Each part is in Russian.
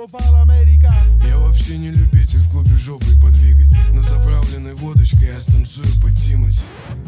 Я вообще не любитель в клубе жопой подвигать, но заправленной водочкой я станцую под Тимати.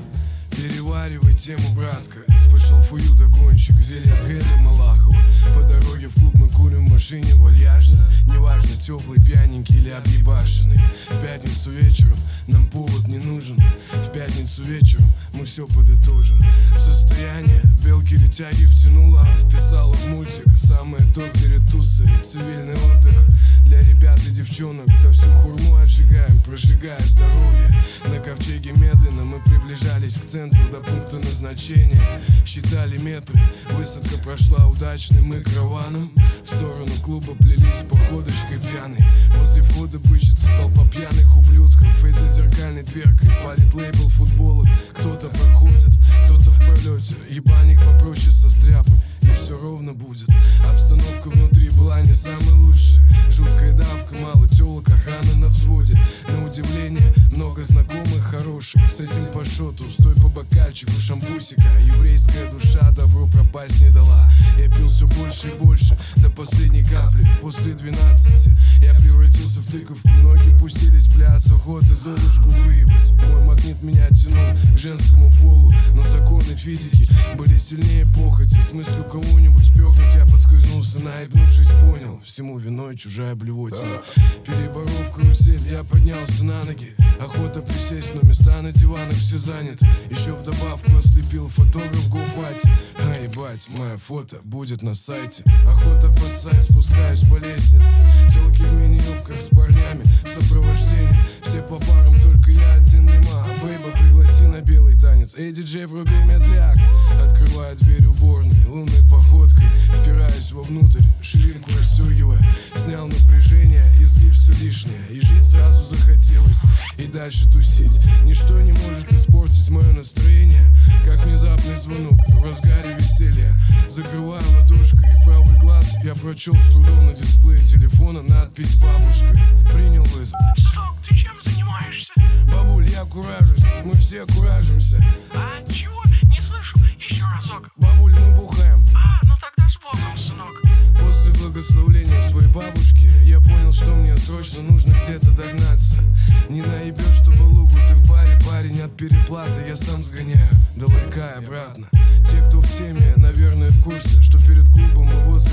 Переваривай тему, братка. Спешл фую догонщик, зелье от Гэли Малахова. По дороге в клуб мы курим в машине вальяжно. Неважно, теплый, пьяненький или объебашенный. В пятницу вечером нам повод не нужен. В пятницу вечером мы все подытожим. Состояние белки летяги втянула, вписала в мультик. Самое то перед тусой, цивильный отдых. Для ребят и девчонок за всю хурму отжигаем, прожигая здоровье. На ковчеге медленно мы приближались к центру до пункта назначения. Считали метры, высадка прошла удачным мы караваном. В сторону клуба плелись походочкой пьяной. Возле входа бычится толпа пьяных ублюдков. И за зеркальной дверкой палит лейбл футболок. Кто-то проходит, кто-то в пролете. Ебальник попроще состряпай, и все ровно будет. Обстановка внутри была не самой лучшей. Жуткая давка, мало тёлок, охрана на взводе. На удивление, много знакомых хороших. С этим по шоту, стой по бокальчику шампусика. Еврейская душа добро пропасть не дала. Я пил все больше и больше, до последней капли. После 12 я превратился в тыковку. Ноги пустились пляс, охота Золушку выебать. Мой магнит меня тянул к женскому полу, но законы физики были сильнее похоти. С мыслью кого-нибудь пёкнуть я подскользнулся, наебнувшись понял, всему виной чужая блевотина. Переборов карусель, я поднялся на ноги. Охота присесть, но места на диванах все заняты. Еще в добавку ослепил фотограф GoParty. А ебать, мое фото будет на сайте. Охота поссать, спускаюсь по лестнице. Телки в мини-юбках с парнями в сопровождении. Все по парам, только я один нема. Бейба, пригласи на белый танец. Эй, диджей, вруби медляк. Открываю дверь уборной, лунной походкой впираюсь вовнутрь, ширинку расстегивая. Снял напряжение, излив все лишнее. И жить сразу захотелось, и дальше тусить. Ничто не может испортить мое настроение, как внезапный звонок в разгаре веселья. Закрываю ладошкой правый глаз. Я прочел с трудом на дисплее телефона надпись «Бабушка». Принял вызов. Сынок, ты чем занимаешься? Бабуль, я куражусь, мы все куражимся. А, чего? Не слышу. Еще разок. Бабуль, мы бухаем. А, ну тогда с Богом, сынок. После благословления своей бабушки я понял, что мне срочно нужно где-то догнаться. Не наебешь, чтобы лугу ты в баре, парень, от переплаты я сам сгоняю до ларька и обратно. Те, кто в теме, наверное, в курсе, что перед клубом мы возле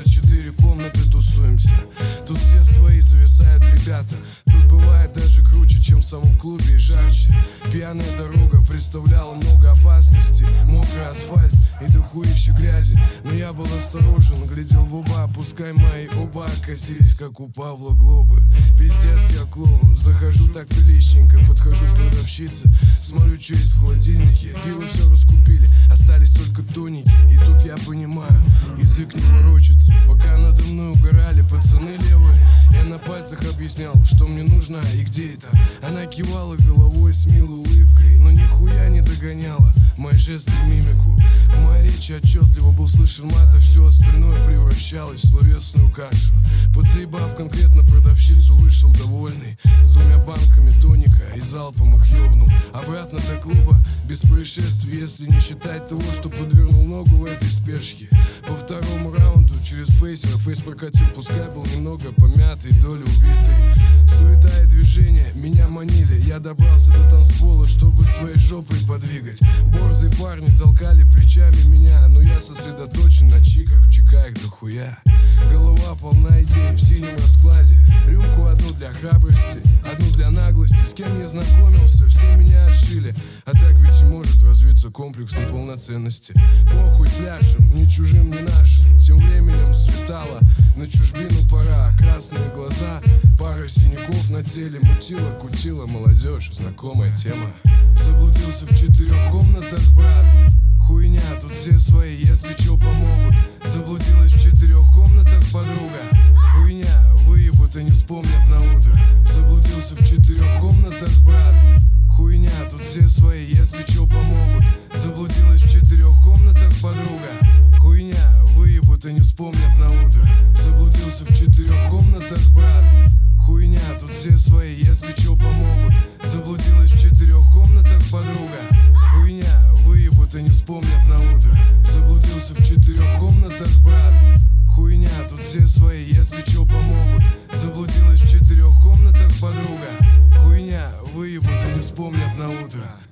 24 комнаты тусуемся. Тут все свои зависают ребята. Тут бывает даже круче, чем в самом клубе, и жарче. Пьяная дорога представляла много опасностей. Мокрый асфальт и дохуище грязи. Но я был осторожен, глядел в оба. Пускай мои оба косились, как у Павла Глобы. Пиздец, я клоун, захожу так приличненько. Подхожу к продавщице, смотрю, что есть в холодильнике. Пиво все раскупили, остались только тоники. И тут я понимаю, язык не ворочится. Пока надо мной угорали пацаны левые, я на пальцах объяснял, что мне нужно и где это. Она кивала головой с милой улыбкой, но нихуя не догоняла мои жесты и мимику. В моей речи отчетливо был слышен мат, а все остальное превращалось в словесную кашу. Подзаебав конкретно продавщицу, вышел довольный с 2 банками тоника и залпом их ёбнул. Обратно до клуба без происшествий, если не считать того, что подвернул ногу в этой спешке. По второму раунду через фейсера фейс прокатил, пускай был немного помятый, доля убитой. Суета и движение меня манили, я добрался до танцпола, чтобы своей жопой подвигать. Борзые парни толкали плечами меня, но я сосредоточен на чиках, в чеках дохуя. Голова полна идей в синем раскладе. Рюмку одну для храбрости, одну для наглости. С кем не знакомился, все меня отшили. А так ведь и может развиться комплекс неполноценности. Похуй пляшем, ни чужим, ни нашим. Тем временем светало, на чужбину пора. Красные глаза, пара синяков на теле. Мутила, кутила молодежь, знакомая тема. Заблудился в 4 комнатах, брат. Хуйня, тут все свои, если чё помогут. Заблудилась в 4 комнатах, подруга. Хуйня, выебут и не вспомнят на утро. Заблудился в 4 комнатах, брат. Хуйня, тут все свои, если чё помогут. Заблудилась в 4 комнатах, подруга. Хуйня, выебут и не вспомнят на утро. Заблудился в 4 комнатах, брат. Хуйня, тут все свои, если чё помогут. Заблудилась в 4 комнатах, подруга. Хуйня, выебут и не вспомнят на утро. Заблудился в 4 комнатах, брат. Хуйня, тут все свои, если чё помогут. выебут и не вспомнят на утро.